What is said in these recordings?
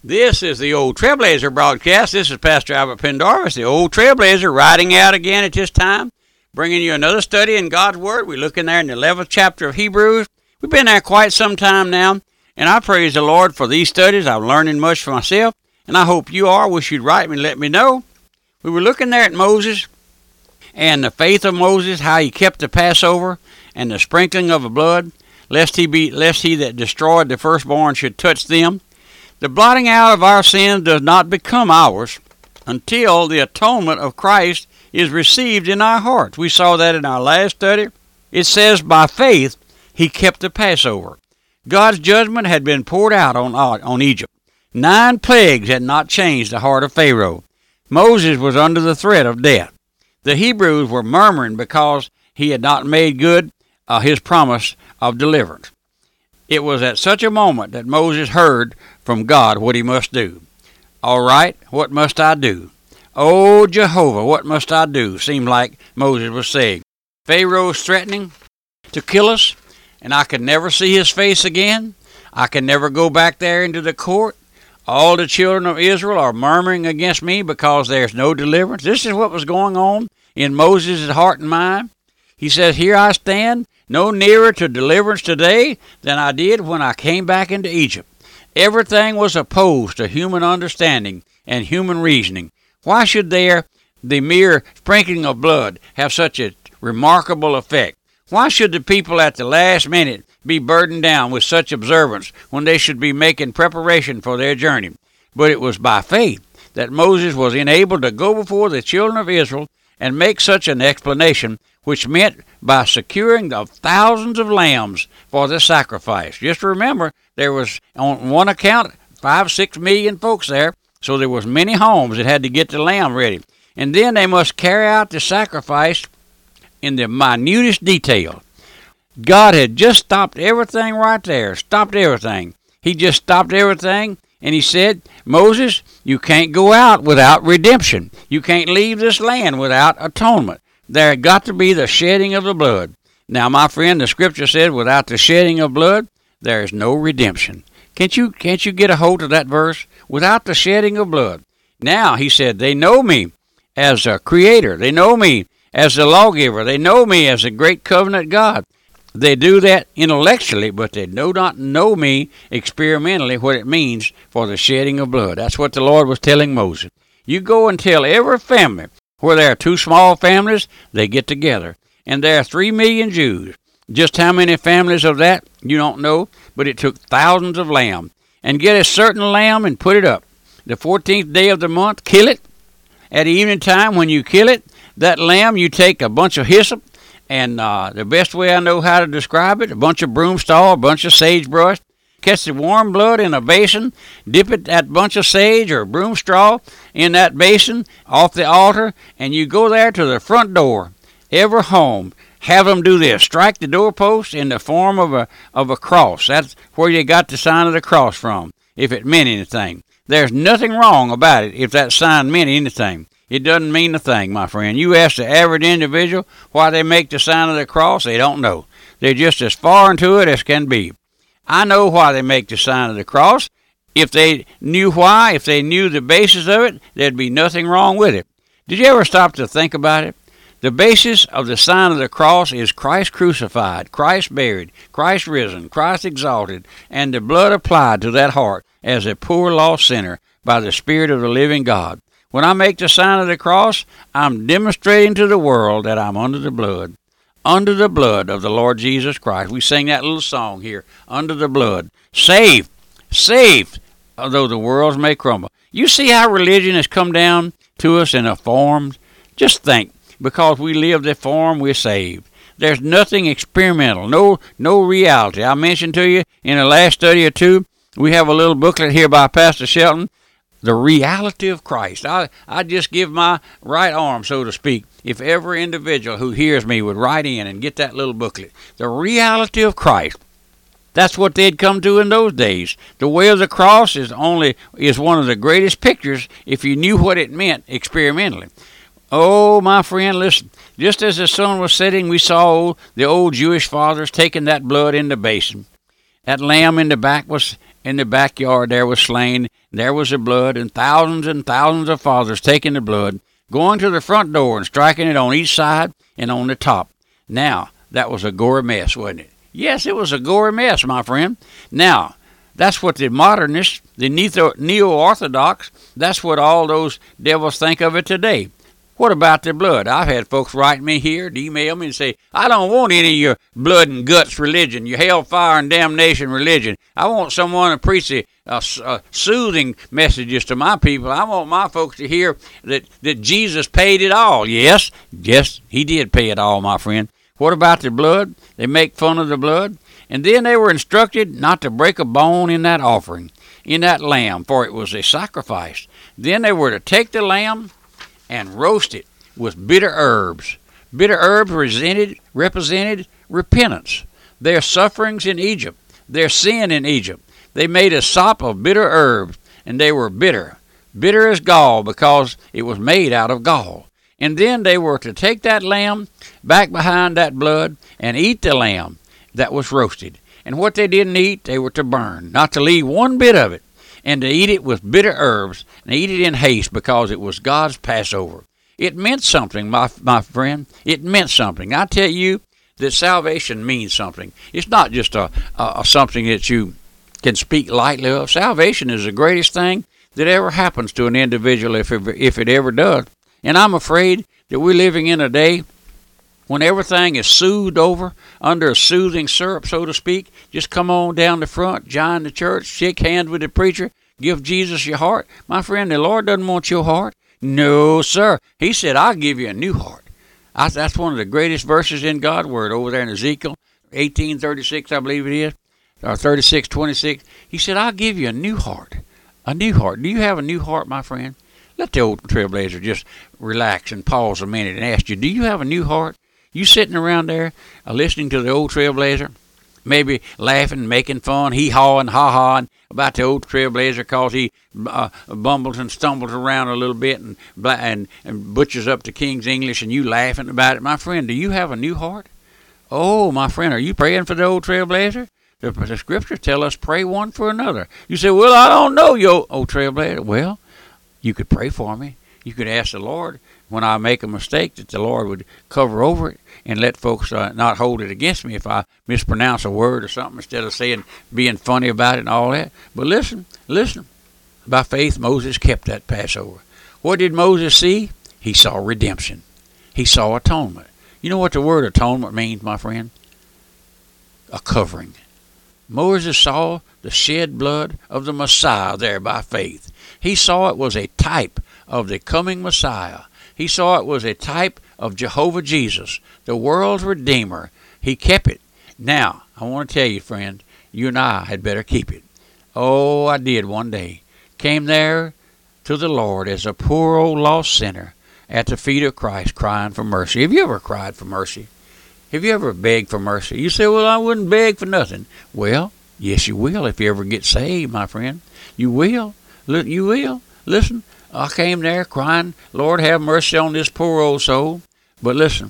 This is the Old Trailblazer broadcast. This is Pastor Albert Pendarvis, the Old Trailblazer, riding out again at this time, bringing you another study in God's Word. We're looking there in the 11th chapter of Hebrews. We've been there quite some time now, and I praise the Lord for these studies. I'm learning much for myself, and I hope you are. Wish you'd write me and let me know. We were looking there at Moses and the faith of Moses, how he kept the Passover and the sprinkling of the blood, lest he that destroyed the firstborn should touch them. The blotting out of our sins does not become ours until the atonement of Christ is received in our hearts. We saw that in our last study. It says, by faith, he kept the Passover. God's judgment had been poured out on Egypt. 9 plagues had not changed the heart of Pharaoh. Moses was under the threat of death. The Hebrews were murmuring because he had not made good his promise of deliverance. It was at such a moment that Moses heard from God what he must do. All right, what must I do? Oh, Jehovah, what must I do? Seemed like Moses was saying. Pharaoh's threatening to kill us, and I could never see his face again. I can never go back there into the court. All the children of Israel are murmuring against me because there's no deliverance. This is what was going on in Moses' heart and mind. He says, here I stand, no nearer to deliverance today than I did when I came back into Egypt. Everything was opposed to human understanding and human reasoning. Why should the mere sprinkling of blood have such a remarkable effect? Why should the people at the last minute be burdened down with such observance when they should be making preparation for their journey? But it was by faith that Moses was enabled to go before the children of Israel and make such an explanation, which meant by securing the thousands of lambs for the sacrifice. Just remember, there was, on one account, 5-6 million folks there, so there was many homes that had to get the lamb ready. And then they must carry out the sacrifice in the minutest detail. God had just stopped everything right there, stopped everything. He just stopped everything, and he said, Moses, you can't go out without redemption. You can't leave this land without atonement. There had got to be the shedding of the blood. Now, my friend, the scripture said, without the shedding of blood, there is no redemption. Can't you get a hold of that verse? Without the shedding of blood. Now, he said, they know me as a creator. They know me as the lawgiver. They know me as a great covenant God. They do that intellectually, but they do not know me experimentally what it means for the shedding of blood. That's what the Lord was telling Moses. You go and tell every family, where there are 2 small families, they get together. And there are 3 million Jews. Just how many families of that, you don't know, but it took thousands of lambs. And get a certain lamb and put it up. The 14th day of the month, kill it. At evening time, when you kill it, that lamb, you take a bunch of hyssop, and the best way I know how to describe it, a bunch of broomstall, a bunch of sagebrush, catch the warm blood in a basin, dip it that bunch of sage or broom straw in that basin off the altar, and you go there to the front door, every home, have them do this, strike the doorpost in the form of a cross. That's where you got the sign of the cross from, if it meant anything. There's nothing wrong about it if that sign meant anything. It doesn't mean a thing, my friend. You ask the average individual why they make the sign of the cross, they don't know. They're just as far into it as can be. I know why they make the sign of the cross. If they knew why, if they knew the basis of it, there'd be nothing wrong with it. Did you ever stop to think about it? The basis of the sign of the cross is Christ crucified, Christ buried, Christ risen, Christ exalted, and the blood applied to that heart as a poor lost sinner by the Spirit of the living God. When I make the sign of the cross, I'm demonstrating to the world that I'm under the blood of the Lord Jesus Christ. We sing that little song here, under the blood. Saved, although the worlds may crumble. You see how religion has come down to us in a form? Just think, because we live the form, we're saved. There's nothing experimental, no reality. I mentioned to you in the last study or two, we have a little booklet here by Pastor Shelton, The Reality of Christ. I just give my right arm, so to speak, if every individual who hears me would write in and get that little booklet. The Reality of Christ. That's what they'd come to in those days. The way of the cross is one of the greatest pictures if you knew what it meant experimentally. Oh, my friend, listen. Just as the sun was setting, we saw the old Jewish fathers taking that blood in the basin. That lamb in the back was in the backyard there was slain. There was the blood, and thousands of fathers taking the blood, going to the front door and striking it on each side and on the top. Now, that was a gory mess, wasn't it? Yes, it was a gory mess, my friend. Now, that's what the modernists, the neo-orthodox, that's what all those devils think of it today. What about the blood? I've had folks write me here, email me and say, I don't want any of your blood and guts religion, your hellfire and damnation religion. I want someone to preach soothing messages to my people. I want my folks to hear that Jesus paid it all. Yes, he did pay it all, my friend. What about the blood? They make fun of the blood. And then they were instructed not to break a bone in that offering, in that lamb, for it was a sacrifice. Then they were to take the lamb and roast it with bitter herbs. Bitter herbs represented repentance, their sufferings in Egypt, their sin in Egypt. They made a sop of bitter herbs, and they were bitter as gall, because it was made out of gall. And then they were to take that lamb back behind that blood and eat the lamb that was roasted. And what they didn't eat, they were to burn, not to leave one bit of it, and to eat it with bitter herbs, and eat it in haste, because it was God's Passover. It meant something, my friend. It meant something. I tell you that salvation means something. It's not just a something that you can speak lightly of. Salvation is the greatest thing that ever happens to an individual, if it ever does. And I'm afraid that we're living in a day when everything is soothed over under a soothing syrup, so to speak. Just come on down the front, join the church, shake hands with the preacher, give Jesus your heart. My friend, the Lord doesn't want your heart. No, sir. He said, I'll give you a new heart. That's one of the greatest verses in God's Word over there in Ezekiel 18:36, I believe it is, or 36:26. He said, I'll give you a new heart. A new heart. Do you have a new heart, my friend? Let the old trailblazer just relax and pause a minute and ask you, do you have a new heart? You sitting around there listening to the old trailblazer, maybe laughing, making fun, hee-hawing, ha-hawing about the old trailblazer because he bumbles and stumbles around a little bit and butchers up the King's English, and you laughing about it. My friend, do you have a new heart? Oh, my friend, are you praying for the old trailblazer? The scriptures tell us pray one for another. You say, well, I don't know you, old trailblazer. Well, you could pray for me. You could ask the Lord when I make a mistake that the Lord would cover over it and let folks not hold it against me if I mispronounce a word or something, instead of being funny about it and all that. But listen. By faith, Moses kept that Passover. What did Moses see? He saw redemption. He saw atonement. You know what the word atonement means, my friend? A covering. Moses saw the shed blood of the Messiah there by faith. He saw it was a type of the coming Messiah. He saw it was a type of Jehovah Jesus, the world's Redeemer. He kept it. Now, I want to tell you, friend, you and I had better keep it. Oh, I did one day. Came there to the Lord as a poor old lost sinner at the feet of Christ, crying for mercy. Have you ever cried for mercy? Have you ever begged for mercy? You say, well, I wouldn't beg for nothing. Well, yes, you will if you ever get saved, my friend. You will. You will. Listen, I came there crying, Lord, have mercy on this poor old soul. But listen,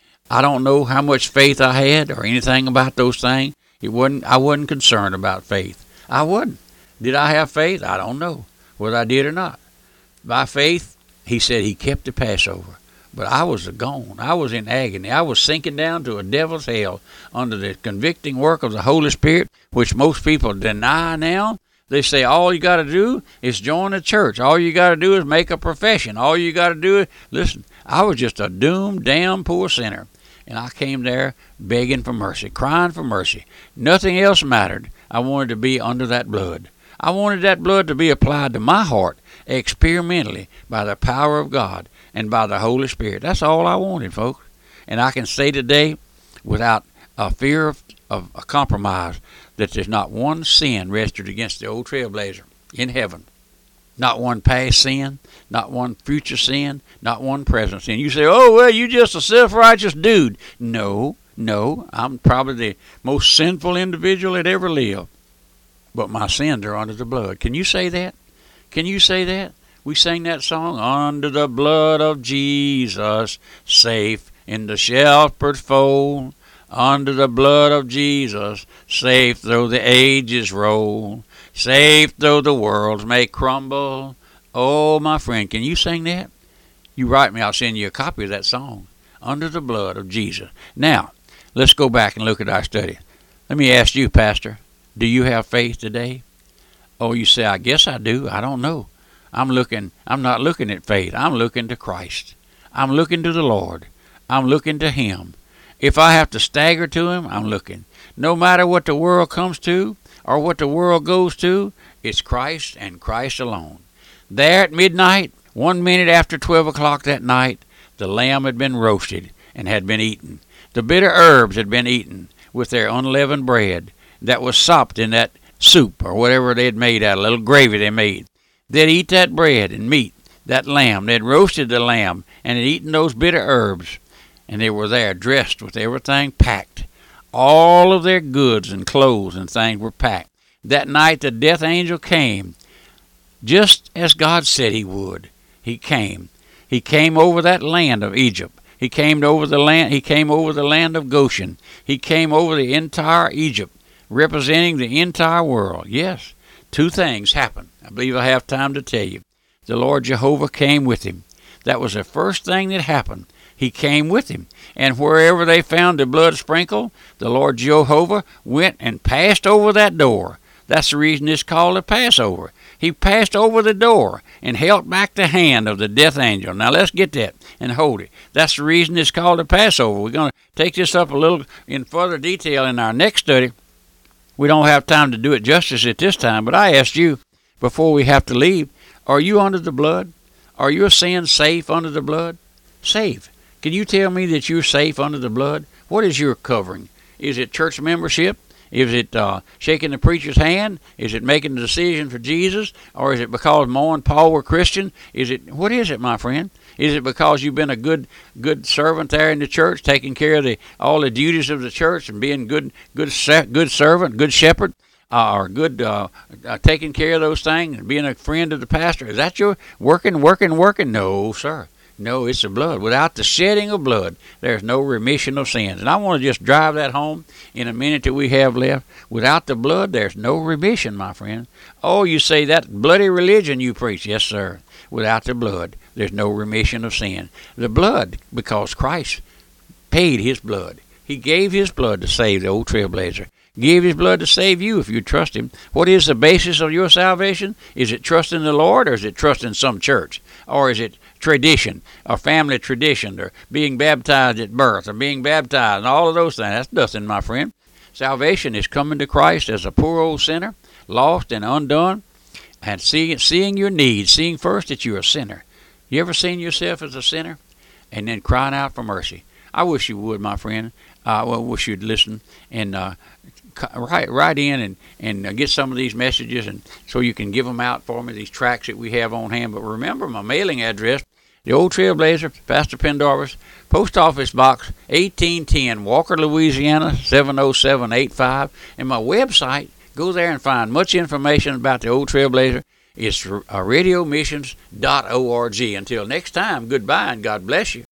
I don't know how much faith I had or anything about those things. I wasn't concerned about faith. I wasn't. Did I have faith? I don't know whether I did or not. By faith, he said he kept the Passover. But I was gone. I was in agony. I was sinking down to a devil's hell under the convicting work of the Holy Spirit, which most people deny now. They say all you got to do is join the church. All you got to do is make a profession. All you got to do is, listen, I was just a doomed, damn poor sinner. And I came there begging for mercy, crying for mercy. Nothing else mattered. I wanted to be under that blood. I wanted that blood to be applied to my heart experimentally by the power of God and by the Holy Spirit. That's all I wanted, folks. And I can say today, without a fear of a compromise, that there's not one sin registered against the old trailblazer in heaven. Not one past sin, not one future sin, not one present sin. You say, oh, well, you just a self-righteous dude. No, I'm probably the most sinful individual that ever lived. But my sins are under the blood. Can you say that? Can you say that? We sang that song, under the blood of Jesus, safe in the shepherd's fold. Under the blood of Jesus, safe though the ages roll. Safe though the worlds may crumble. Oh, my friend, can you sing that? You write me, I'll send you a copy of that song. Under the blood of Jesus. Now, let's go back and look at our study. Let me ask you, Pastor, do you have faith today? Oh, you say, I guess I do. I don't know. I'm not looking at faith. I'm looking to Christ. I'm looking to the Lord. I'm looking to Him. If I have to stagger to Him, I'm looking. No matter what the world comes to or what the world goes to, it's Christ and Christ alone. There at midnight, 1 minute after 12 o'clock that night, the lamb had been roasted and had been eaten. The bitter herbs had been eaten with their unleavened bread that was sopped in that soup or whatever they had made out of, a little gravy they made. They'd eat that bread and meat, that lamb. They'd roasted the lamb and had eaten those bitter herbs. And they were there dressed with everything packed. All of their goods and clothes and things were packed. That night the death angel came, just as God said He would. He came. He came over that land of Egypt. He came over the land. He came over the land of Goshen. He came over the entire Egypt, representing the entire world. Yes, two things happened. I believe I have time to tell you. The Lord Jehovah came with Him. That was the first thing that happened. He came with Him. And wherever they found the blood sprinkled, the Lord Jehovah went and passed over that door. That's the reason it's called a Passover. He passed over the door and held back the hand of the death angel. Now let's get that and hold it. That's the reason it's called a Passover. We're going to take this up a little in further detail in our next study. We don't have time to do it justice at this time, but I asked you before we have to leave, are you under the blood? Are your sins safe under the blood? Safe. Can you tell me that you're safe under the blood? What is your covering? Is it church membership? Is it shaking the preacher's hand? Is it making a decision for Jesus? Or is it because Mo and Paul were Christian? What is it, my friend? Is it because you've been a good servant there in the church, taking care of all the duties of the church and being good servant, good shepherd, or good taking care of those things and being a friend of the pastor? Is that your working? No, sir. No, it's the blood. Without the shedding of blood, there's no remission of sins. And I want to just drive that home in a minute that we have left. Without the blood, there's no remission, my friend. Oh, you say that bloody religion you preach. Yes, sir. Without the blood, there's no remission of sin. The blood, because Christ paid His blood. He gave His blood to save the old trailblazer. Gave His blood to save you if you trust Him. What is the basis of your salvation? Is it trust in the Lord, or is it trust in some church? Or is it tradition, or family tradition, or being baptized at birth, or being baptized, and all of those things? That's nothing, my friend. Salvation is coming to Christ as a poor old sinner, lost and undone, and seeing your needs, seeing first that you're a sinner. You ever seen yourself as a sinner? And then crying out for mercy. I wish you would, my friend. I wish you'd listen and write in and get some of these messages, and so you can give them out for me, these tracts that we have on hand. But remember my mailing address, the Old Trailblazer, Pastor Pendarvis, Post Office Box 1810, Walker, Louisiana 70785, and my website. Go there and find much information about the Old Trailblazer. It's radiomissions.org. Until next time, goodbye and God bless you.